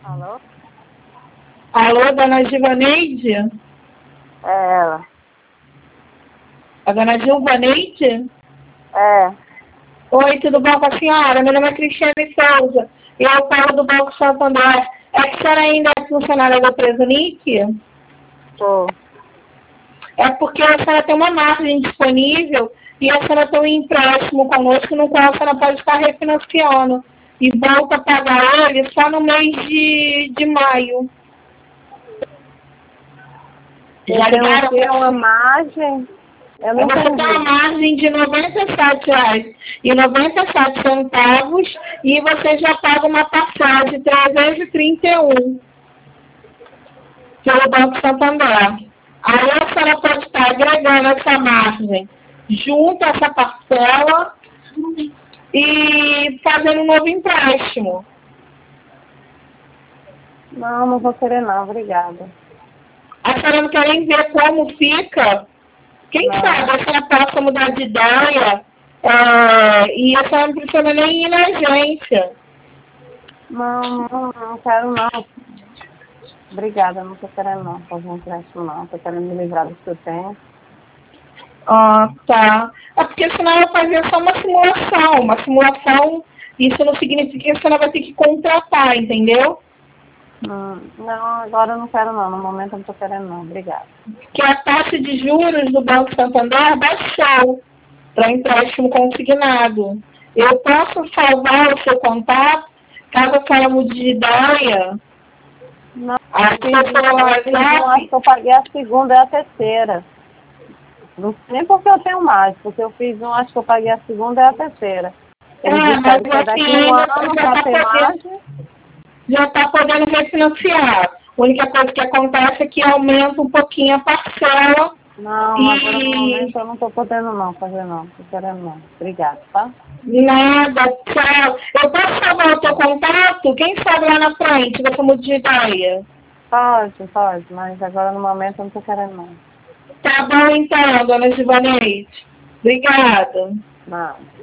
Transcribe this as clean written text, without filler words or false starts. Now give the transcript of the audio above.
Alô? Alô, dona Givaneide? É ela. A dona Givaneide? É. Oi, tudo bom com a senhora? Meu nome é Cristiane Souza. Eu falo do Banco Santander. É que a senhora ainda é funcionária da empresa NIC? Tô. É porque a senhora tem uma margem disponível e a senhora tem um empréstimo conosco no qual a senhora pode estar refinanciando. E volta a pagar ele só no mês de maio. Já ligaram? tem uma margem? Eu não Você tem uma entendi. margem de R$ 97,97 e você já paga uma parcela de 331 pelo Banco Santander. Aí a senhora pode estar agregando essa margem junto a essa parcela e fazendo um novo empréstimo. Não, não vou querer não, obrigada. A senhora não quer nem ver como fica? Quem Não. sabe a senhora possa mudar de ideia e a senhora não precisa nem ir na agência. Não quero não. Obrigada, não tô querendo não fazer um empréstimo não. Tô querendo me livrar do que eu tenho. Ah, tá. É porque senão eu fazia só uma simulação. Uma simulação, isso não significa que a senhora vai ter que contratar, entendeu? Não, agora eu não quero não. No momento eu não tô querendo não. Obrigada. Que a taxa de juros do Banco Santander baixou para empréstimo consignado. Eu posso salvar o seu contato, caso a senhora mude de ideia. Não, Acho que eu acho que eu paguei a segunda e a terceira. Não sei nem porque eu tenho mais, porque eu fiz acho que eu paguei a segunda e a terceira. Eles disseram que daqui um ano para ter margem. Já está podendo refinanciar. A única coisa que acontece é que aumenta um pouquinho a parcela. Não, agora no momento eu não estou podendo não fazer não, não tô querendo não. Obrigada, tá? Nada, tchau. Eu posso salvar o teu contato? Quem sabe lá na frente você muda de ideia? Pode, mas agora no momento eu não estou querendo não. Tá bom então, dona Givaneide. Obrigada. Não.